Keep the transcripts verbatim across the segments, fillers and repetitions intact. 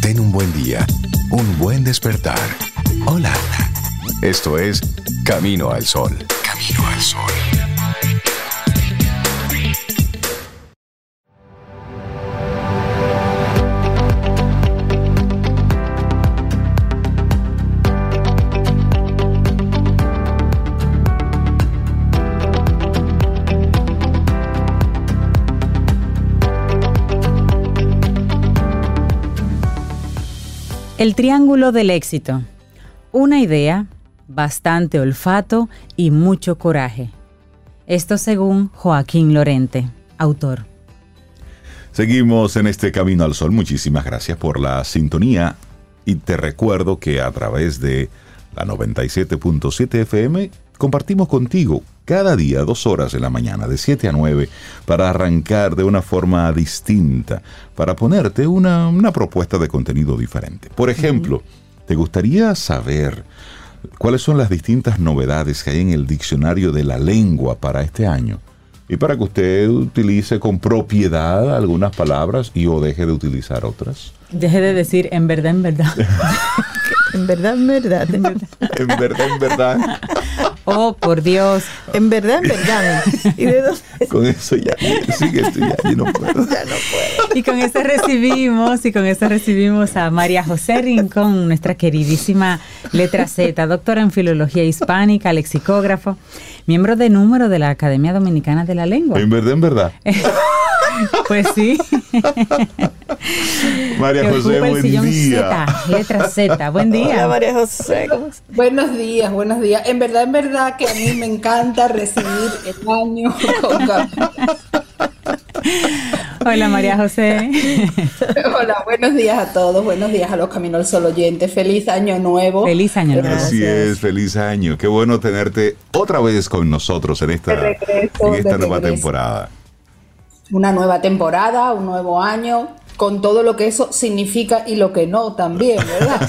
Ten un buen día, un buen despertar. Hola. Esto es Camino al Sol. Camino al Sol. El triángulo del éxito. Una idea, bastante olfato y mucho coraje. Esto según Joaquín Lorente, autor. Seguimos en este Camino al Sol. Muchísimas gracias por la sintonía. Y te recuerdo que a través de la noventa y siete punto siete F M compartimos contigo cada día dos horas en la mañana, de siete a nueve, para arrancar de una forma distinta, para ponerte una, una propuesta de contenido diferente. Por ejemplo, uh-huh. ¿te gustaría saber cuáles son las distintas novedades que hay en el diccionario de la lengua para este año? Y para que usted utilice con propiedad algunas palabras y o deje de utilizar otras. Deje de decir en verdad, en verdad. En verdad, en verdad, en verdad. En verdad, en verdad. Oh, por Dios. En verdad, en verdad. ¿Y de dónde? Con eso ya, sigue esto ya, yo no puedo. Ya no puedo. Y con eso recibimos, y con eso recibimos a María José Rincón, nuestra queridísima letra Z, doctora en Filología Hispánica, lexicógrafo, miembro de número de la Academia Dominicana de la Lengua. En verdad, en verdad. Pues sí. María José, buen día. Z, letra Z, buen día. Hola, María José. ¿Cómo estás? Buenos días, buenos días. En verdad, en verdad que a mí me encanta recibir el año con Camino. Hola, María José. Hola, buenos días a todos. Buenos días a los Camino al Sol oyentes. Feliz año nuevo. Feliz año nuevo. Así es, feliz año. Qué bueno tenerte otra vez con nosotros en esta, de regreso, en esta nueva regreso. temporada. Una nueva temporada, un nuevo año, con todo lo que eso significa y lo que no también, ¿verdad?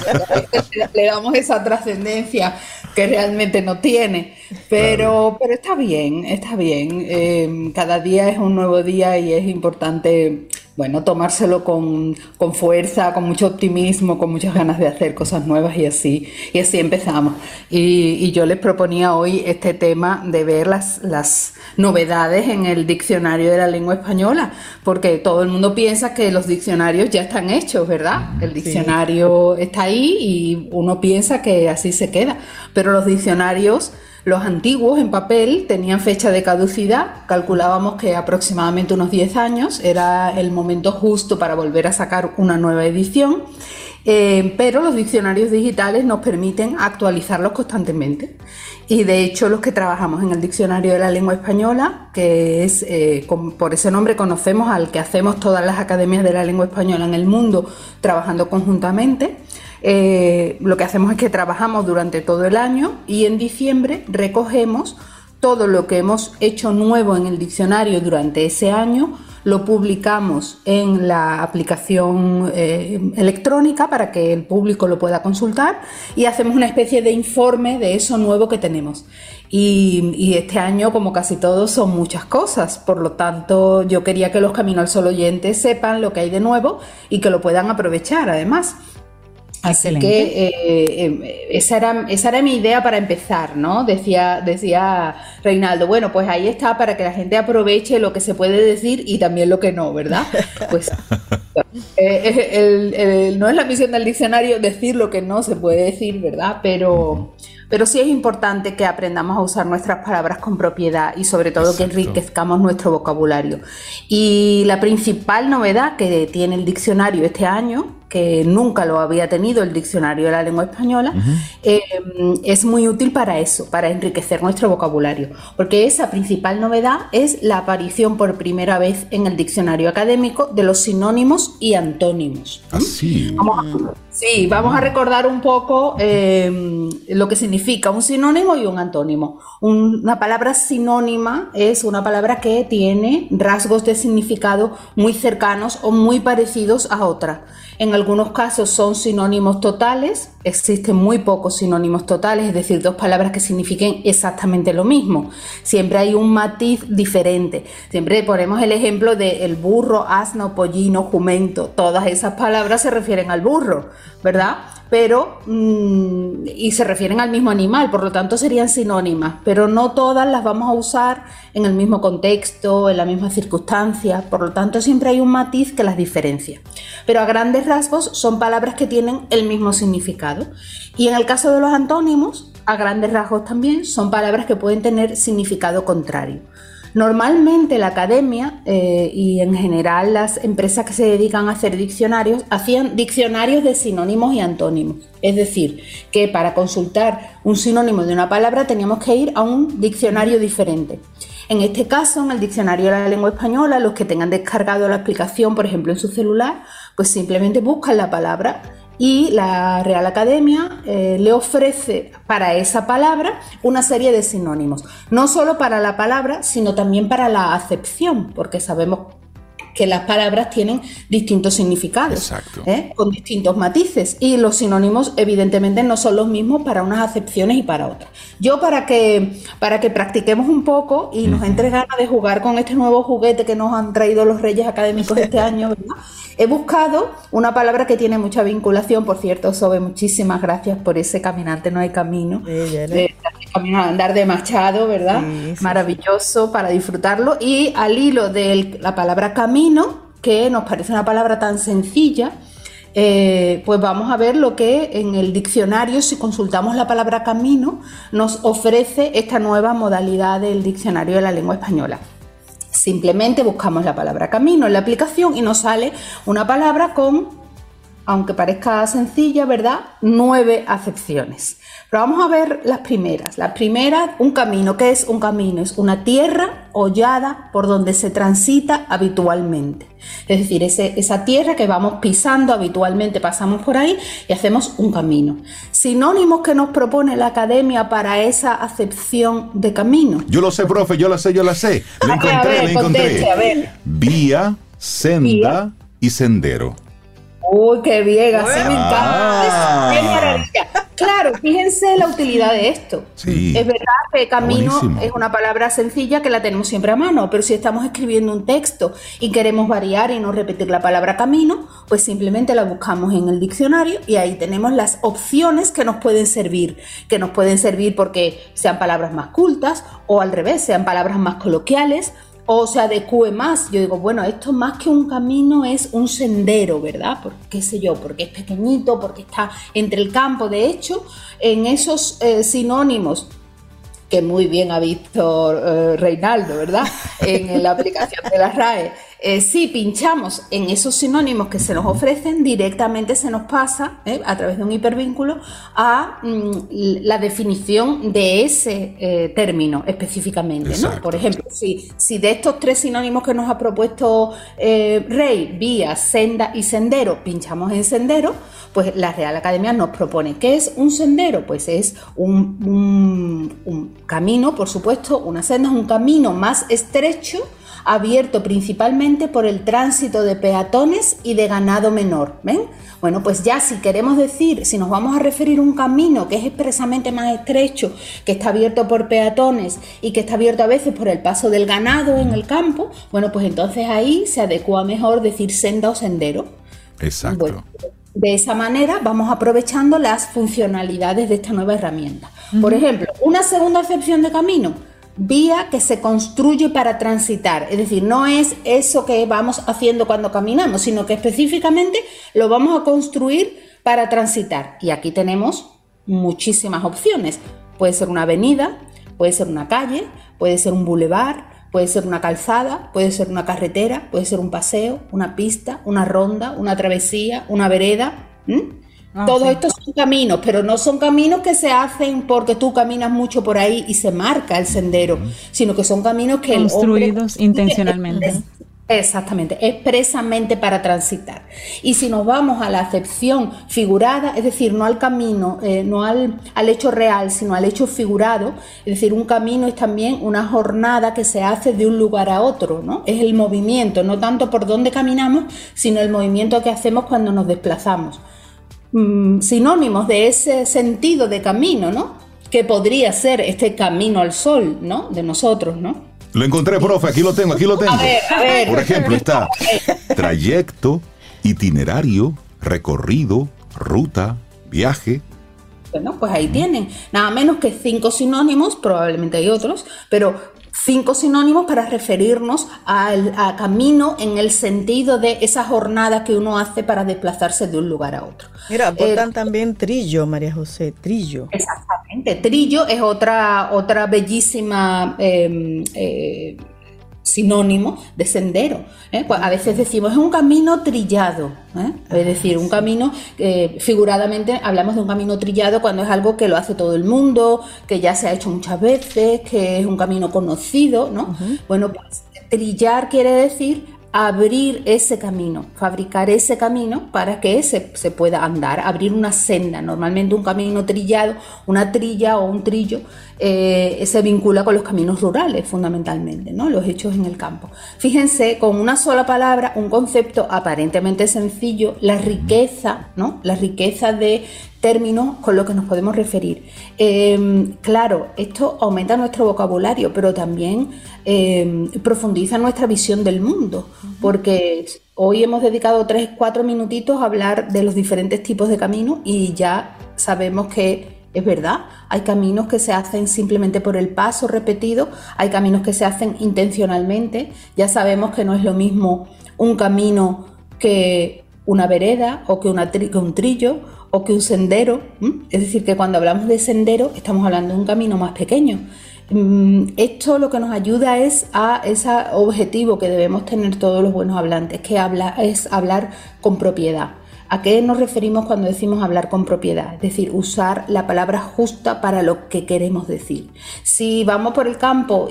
Le damos esa trascendencia que realmente no tiene, pero, claro. pero está bien, está bien. Eh, cada día es un nuevo día y es importante, bueno, tomárselo con, con fuerza, con mucho optimismo, con muchas ganas de hacer cosas nuevas y así, y así empezamos. Y, y yo les proponía hoy este tema de ver las, las novedades en el diccionario de la lengua española, porque todo el mundo piensa que los diccionarios ya están hechos, ¿verdad? El diccionario sí. está ahí y uno piensa que así se queda, pero los diccionarios, los antiguos en papel, tenían fecha de caducidad. Calculábamos que aproximadamente unos diez años era el momento justo para volver a sacar una nueva edición, eh, pero los diccionarios digitales nos permiten actualizarlos constantemente. Y de hecho los que trabajamos en el Diccionario de la Lengua Española, que es eh, con, por ese nombre conocemos al que hacemos todas las academias de la lengua española en el mundo trabajando conjuntamente, Eh, lo que hacemos es que trabajamos durante todo el año y en diciembre recogemos todo lo que hemos hecho nuevo en el diccionario durante ese año, lo publicamos en la aplicación eh, electrónica para que el público lo pueda consultar y hacemos una especie de informe de eso nuevo que tenemos. Y, y este año, como casi todos, son muchas cosas, por lo tanto yo quería que los Camino al Sol oyentes sepan lo que hay de nuevo y que lo puedan aprovechar además. Así Excelente. que eh, eh, esa, era, esa era mi idea para empezar, ¿no? Decía, decía Reinaldo, bueno, pues ahí está para que la gente aproveche lo que se puede decir y también lo que no, ¿verdad? Pues eh, el, el, no es la misión del diccionario decir lo que no se puede decir, ¿verdad? Pero, pero sí es importante que aprendamos a usar nuestras palabras con propiedad y sobre todo Exacto. que enriquezcamos nuestro vocabulario. Y la principal novedad que tiene el diccionario este año, que nunca lo había tenido el Diccionario de la Lengua Española, uh-huh. eh, es muy útil para eso, para enriquecer nuestro vocabulario, porque esa principal novedad es la aparición por primera vez en el diccionario académico de los sinónimos y antónimos. Así. Vamos a, Sí, vamos a recordar un poco eh, lo que significa un sinónimo y un antónimo. Un- una palabra sinónima es una palabra que tiene rasgos de significado muy cercanos o muy parecidos a otra. En algunos casos son sinónimos totales, existen muy pocos sinónimos totales, es decir, dos palabras que signifiquen exactamente lo mismo. Siempre hay un matiz diferente. Siempre ponemos el ejemplo de el burro, asno, pollino, jumento. Todas esas palabras se refieren al burro, ¿verdad? Pero, mmm, y se refieren al mismo animal, por lo tanto serían sinónimas, pero no todas las vamos a usar en el mismo contexto, en la misma circunstancia, por lo tanto siempre hay un matiz que las diferencia. Pero a grandes rasgos son palabras que tienen el mismo significado. Y en el caso de los antónimos, a grandes rasgos también son palabras que pueden tener significado contrario. Normalmente la academia eh, y en general las empresas que se dedican a hacer diccionarios hacían diccionarios de sinónimos y antónimos. Es decir, que para consultar un sinónimo de una palabra teníamos que ir a un diccionario diferente. En este caso, en el diccionario de la lengua española, los que tengan descargado la aplicación, por ejemplo en su celular, pues simplemente buscan la palabra y la Real Academia eh, le ofrece para esa palabra una serie de sinónimos, no solo para la palabra, sino también para la acepción, porque sabemos que las palabras tienen distintos significados, Exacto. ¿eh? Con distintos matices, y los sinónimos evidentemente no son los mismos para unas acepciones y para otras. Yo para que, para que practiquemos un poco y nos entre ganas de jugar con este nuevo juguete que nos han traído los Reyes Académicos este año, ¿verdad? He buscado una palabra que tiene mucha vinculación, por cierto, Sobe, muchísimas gracias por ese Caminante no hay camino, Ella, ¿no? de camino al andar de Machado, ¿verdad? Sí, sí, Maravilloso para disfrutarlo. Y al hilo de la palabra camino, que nos parece una palabra tan sencilla, eh, pues vamos a ver lo que en el diccionario, si consultamos la palabra camino, nos ofrece esta nueva modalidad del diccionario de la lengua española. Simplemente buscamos la palabra camino en la aplicación y nos sale una palabra con, aunque parezca sencilla, ¿verdad?, nueve acepciones. Pero vamos a ver las primeras. La primera, un camino. ¿Qué es un camino? Es una tierra hollada por donde se transita habitualmente. Es decir, ese, esa tierra que vamos pisando habitualmente, pasamos por ahí y hacemos un camino. Sinónimos que nos propone la academia para esa acepción de camino. Yo lo sé, profe, yo la sé, yo la sé. La A ver, a encontré, ver, la encontré. conteste, a ver. Vía, senda Vía. y sendero. Uy, qué bien, así me Ah. encanta. ¡Qué maravilla! Claro, fíjense la utilidad de esto. Sí. Es verdad que camino Buenísimo. es una palabra sencilla que la tenemos siempre a mano, pero si estamos escribiendo un texto y queremos variar y no repetir la palabra camino, pues simplemente la buscamos en el diccionario y ahí tenemos las opciones que nos pueden servir, que nos pueden servir porque sean palabras más cultas o al revés, sean palabras más coloquiales, o se adecue más. Yo digo, bueno, esto más que un camino es un sendero, ¿verdad? Porque, qué sé yo, porque es pequeñito, porque está entre el campo. De hecho, en esos eh, sinónimos que muy bien ha visto eh, Reinaldo, ¿verdad?, en la aplicación de la R A E, eh, si pinchamos en esos sinónimos que se nos ofrecen, directamente se nos pasa, eh, a través de un hipervínculo, a mm, la definición de ese eh, término específicamente, ¿no? Exacto. Por ejemplo, si, si de estos tres sinónimos que nos ha propuesto eh, Rey, vía, senda y sendero, pinchamos en sendero, pues la Real Academia nos propone, ¿qué es un sendero? Pues es un, un, un camino, por supuesto, una senda es un camino más estrecho, abierto principalmente por el tránsito de peatones y de ganado menor. ¿Ven? Bueno, pues ya si queremos decir, si nos vamos a referir a un camino que es expresamente más estrecho, que está abierto por peatones y que está abierto a veces por el paso del ganado en el campo, bueno, pues entonces ahí se adecua mejor decir senda o sendero. Exacto. Bueno, de esa manera vamos aprovechando las funcionalidades de esta nueva herramienta. Por ejemplo, una segunda acepción de camino, vía que se construye para transitar, es decir, no es eso que vamos haciendo cuando caminamos, sino que específicamente lo vamos a construir para transitar. Y aquí tenemos muchísimas opciones. Puede ser una avenida, puede ser una calle, puede ser un bulevar, puede ser una calzada, puede ser una carretera, puede ser un paseo, una pista, una ronda, una travesía, una vereda. ¿Mm? Ah, Todos sí. estos son caminos, pero no son caminos que se hacen porque tú caminas mucho por ahí y se marca el sendero, sino que son caminos que el hombre Construidos construye intencionalmente. es- Exactamente, expresamente para transitar. Y si nos vamos a la acepción figurada, es decir, no al camino, eh, no al, al hecho real, sino al hecho figurado, es decir, un camino es también una jornada que se hace de un lugar a otro, ¿no? Es el movimiento, no tanto por dónde caminamos, sino el movimiento que hacemos cuando nos desplazamos. Mm, sinónimos de ese sentido de camino, ¿no? Que podría ser este camino al sol, ¿no? De nosotros, ¿no? Lo encontré, profe, aquí lo tengo, aquí lo tengo. A ver, a ver. Por ejemplo, está trayecto, itinerario, recorrido, ruta, viaje. Bueno, pues ahí tienen, nada menos que cinco sinónimos, probablemente hay otros, pero cinco sinónimos para referirnos al a camino en el sentido de esa jornada que uno hace para desplazarse de un lugar a otro. Mira, aportan Eh, también trillo, María José, trillo. Exactamente. Trillo es otra, otra bellísima eh, eh, sinónimo de sendero, ¿eh? Pues a veces decimos es un camino trillado, ¿eh? Es decir, un camino, eh, figuradamente hablamos de un camino trillado cuando es algo que lo hace todo el mundo, que ya se ha hecho muchas veces, que es un camino conocido, ¿no? Uh-huh. Bueno, pues trillar quiere decir abrir ese camino, fabricar ese camino para que ese se pueda andar, abrir una senda. Normalmente un camino trillado, una trilla o un trillo eh, se vincula con los caminos rurales fundamentalmente, ¿no? Los hechos en el campo. Fíjense, con una sola palabra, un concepto aparentemente sencillo, la riqueza, ¿no? La riqueza de términos con los que nos podemos referir. Eh, claro, esto aumenta nuestro vocabulario, pero también eh, profundiza nuestra visión del mundo, porque hoy hemos dedicado tres, cuatro minutitos a hablar de los diferentes tipos de caminos y ya sabemos que es verdad, hay caminos que se hacen simplemente por el paso repetido, hay caminos que se hacen intencionalmente, ya sabemos que no es lo mismo un camino que una vereda o que, una tri- que un trillo o que un sendero, ¿m? Es decir, que cuando hablamos de sendero estamos hablando de un camino más pequeño. Esto lo que nos ayuda es a ese objetivo que debemos tener todos los buenos hablantes, que habla, es hablar con propiedad. ¿A qué nos referimos cuando decimos hablar con propiedad? Es decir, usar la palabra justa para lo que queremos decir. Si vamos por el campo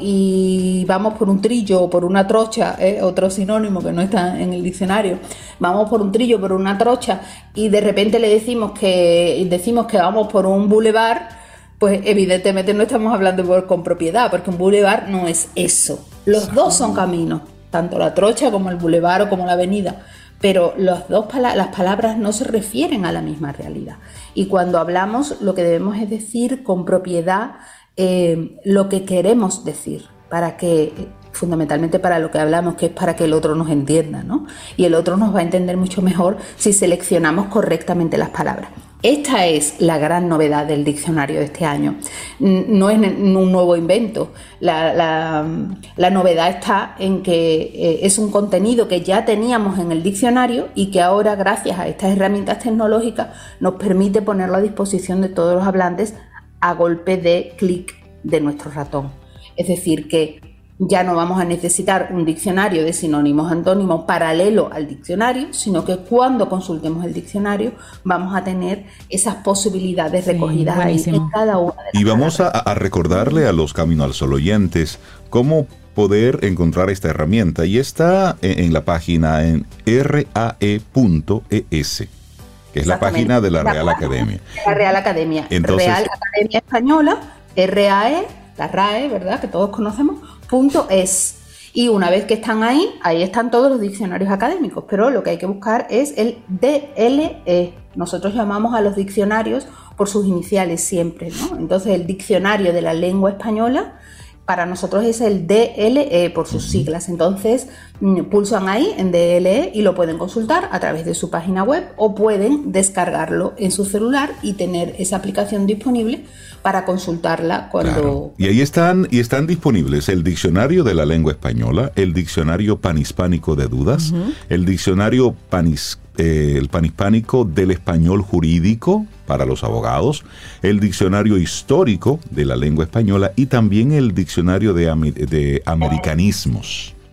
y vamos por un trillo o por una trocha, ¿eh? Otro sinónimo que no está en el diccionario, vamos por un trillo, por una trocha y de repente le decimos que, decimos que vamos por un bulevar, pues evidentemente no estamos hablando por, con propiedad, porque un bulevar no es eso. Los dos son caminos, tanto la trocha como el bulevar o como la avenida. Pero los dos pala- las palabras no se refieren a la misma realidad. Y cuando hablamos, lo que debemos es decir con propiedad eh, lo que queremos decir, para que, fundamentalmente para lo que hablamos, que es para que el otro nos entienda, ¿no? Y el otro nos va a entender mucho mejor si seleccionamos correctamente las palabras. Esta es la gran novedad del diccionario de este año. No es un nuevo invento. La, la, la novedad está en que eh, es un contenido que ya teníamos en el diccionario y que ahora, gracias a estas herramientas tecnológicas, nos permite ponerlo a disposición de todos los hablantes a golpe de clic de nuestro ratón. Es decir, que ya no vamos a necesitar un diccionario de sinónimos antónimos paralelo al diccionario, sino que cuando consultemos el diccionario vamos a tener esas posibilidades recogidas sí, ahí en cada una de las Y vamos a, palabras. a recordarle a los Camino al Sol oyentes cómo poder encontrar esta herramienta, y está en, en la página en R A E punto E S, que es la página de la Real Academia. La Real Academia. Entonces, Real Academia Española, R A E, la R A E, ¿verdad? Que todos conocemos, punto es. Y una vez que están ahí, ahí están todos los diccionarios académicos, pero lo que hay que buscar es el D L E. Nosotros llamamos a los diccionarios por sus iniciales siempre, ¿no? Entonces el diccionario de la lengua española para nosotros es el D L E por sus siglas. Entonces pulsan ahí en D L E y lo pueden consultar a través de su página web o pueden descargarlo en su celular y tener esa aplicación disponible para consultarla cuando... Claro. Y ahí están, y están disponibles el diccionario de la lengua española, el diccionario panhispánico de dudas, uh-huh. el diccionario panis, eh, el panhispánico del español jurídico para los abogados, el diccionario histórico de la lengua española y también el diccionario de, de americanismos.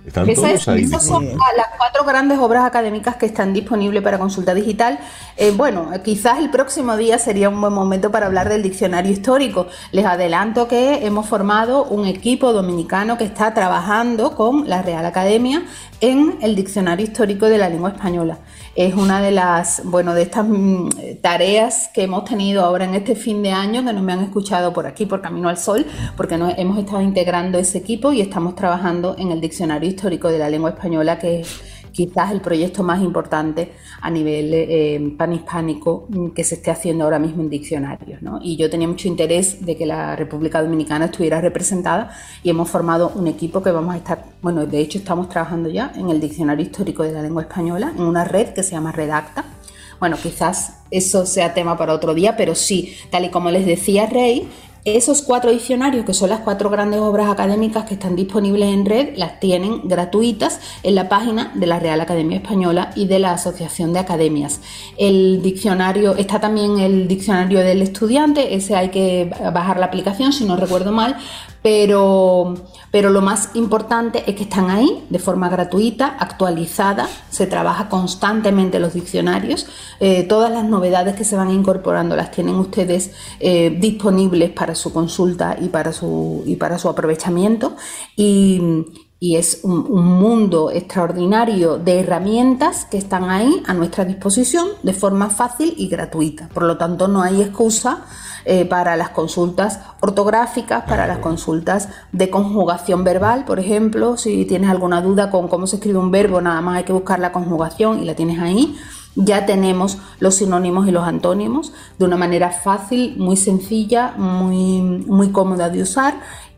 Están Esa todos es, ahí. esas son las cuatro grandes obras académicas que están disponibles para consulta digital. Eh, bueno, quizás el próximo día sería un buen momento para hablar del diccionario histórico. Les adelanto que hemos formado un equipo dominicano que está trabajando con la Real Academia en el diccionario histórico de la lengua española. Es una de las, bueno, de estas mm, tareas que hemos tenido ahora en este fin de año, que nos me han escuchado por aquí, por Camino al Sol, porque nos hemos estado integrando ese equipo y estamos trabajando en el diccionario histórico de la lengua española, que es quizás el proyecto más importante a nivel eh, panhispánico que se esté haciendo ahora mismo en diccionarios, ¿no? Y yo tenía mucho interés de que la República Dominicana estuviera representada y hemos formado un equipo que vamos a estar, bueno, de hecho estamos trabajando ya en el diccionario histórico de la lengua española, en una red que se llama Redacta. Bueno, quizás eso sea tema para otro día, pero sí, tal y como les decía Rey, esos cuatro diccionarios, que son las cuatro grandes obras académicas que están disponibles en red, las tienen gratuitas en la página de la Real Academia Española y de la Asociación de Academias. El diccionario, está también el diccionario del estudiante, ese hay que bajar la aplicación, si no recuerdo mal, pero, pero lo más importante es que están ahí de forma gratuita, actualizada, se trabaja constantemente los diccionarios, eh, todas las novedades que se van incorporando las tienen ustedes eh, disponibles para su consulta y para su, y para su aprovechamiento, y, y es un, un mundo extraordinario de herramientas que están ahí a nuestra disposición de forma fácil y gratuita. Por lo tanto, no hay excusa Eh, para las consultas ortográficas, para las consultas de conjugación verbal, por ejemplo. Si tienes alguna duda con cómo se escribe un verbo, nada más hay que buscar la conjugación y la tienes ahí. Ya tenemos los sinónimos y los antónimos de una manera fácil, muy sencilla, muy, muy cómoda de usar,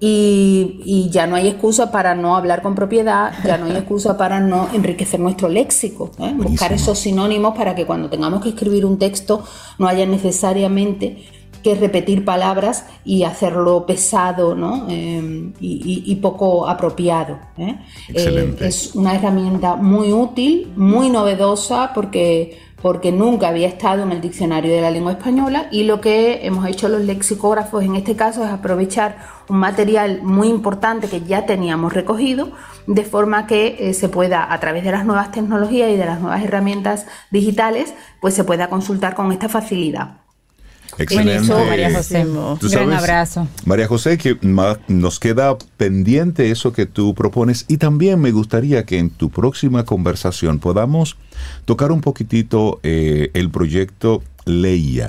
y, y ya no hay excusa para no hablar con propiedad, ya no hay excusa para no enriquecer nuestro léxico, ¿eh? Buscar esos sinónimos para que cuando tengamos que escribir un texto no haya necesariamente que repetir palabras y hacerlo pesado, ¿no? eh, y, y, y poco apropiado, ¿eh? Excelente. Eh, es una herramienta muy útil, muy novedosa, porque, porque nunca había estado en el diccionario de la lengua española, y lo que hemos hecho los lexicógrafos en este caso es aprovechar un material muy importante que ya teníamos recogido, de forma que eh, se pueda, a través de las nuevas tecnologías y de las nuevas herramientas digitales, pues se pueda consultar con esta facilidad. Excelente. Buenísimo, María José. ¿Tú Gran sabes, abrazo. María José, que ma- nos queda pendiente eso que tú propones, y también me gustaría que en tu próxima conversación podamos tocar un poquitito eh, el proyecto Leia,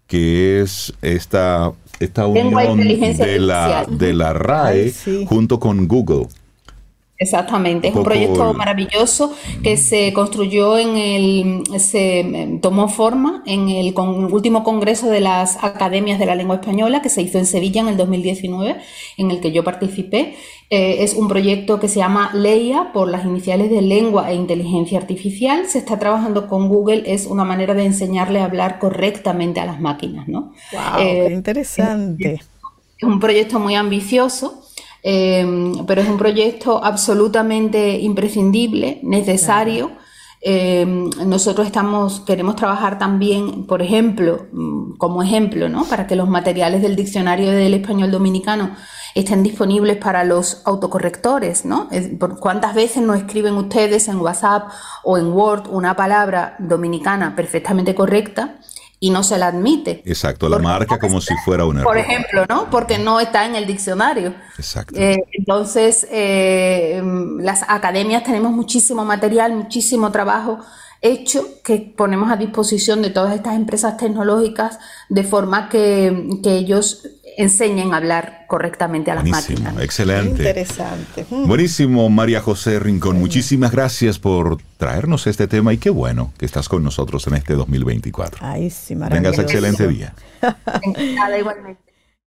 que es esta, esta Lengua e unión inteligencia de la, artificial. de la R A E Ay, sí. junto con Google. Exactamente, es un poco proyecto el- maravilloso que se construyó en el, se eh, tomó forma en el con- último congreso de las Academias de la Lengua Española, que se hizo en Sevilla en el dos mil diecinueve, en el que yo participé. Eh, es un proyecto que se llama Leia, por las iniciales de Lengua e Inteligencia Artificial. Se está trabajando con Google, es una manera de enseñarle a hablar correctamente a las máquinas, ¿no? Wow, Eh, qué interesante. Es un proyecto muy ambicioso, eh, pero es un proyecto absolutamente imprescindible, necesario. Claro. Eh, nosotros estamos, queremos trabajar también, por ejemplo, como ejemplo, ¿no? Para que los materiales del diccionario del español dominicano estén disponibles para los autocorrectores, ¿no? ¿Cuántas veces nos escriben ustedes en WhatsApp o en Word una palabra dominicana perfectamente correcta y no se la admite? Exacto, la marca no como si fuera un error. Por ejemplo, ¿no? Porque no está en el diccionario. Exacto. Eh, entonces, eh, las academias tenemos muchísimo material, muchísimo trabajo hecho que ponemos a disposición de todas estas empresas tecnológicas, de forma que, que ellos enseñen a hablar correctamente a las Buenísimo, máquinas. Excelente. Interesante. Buenísimo, María José Rincón. Sí. Muchísimas gracias por traernos este tema, y qué bueno que estás con nosotros en este dos mil veinticuatro. Ay, sí, maravilloso. Tengas excelente día. Encantada, igualmente.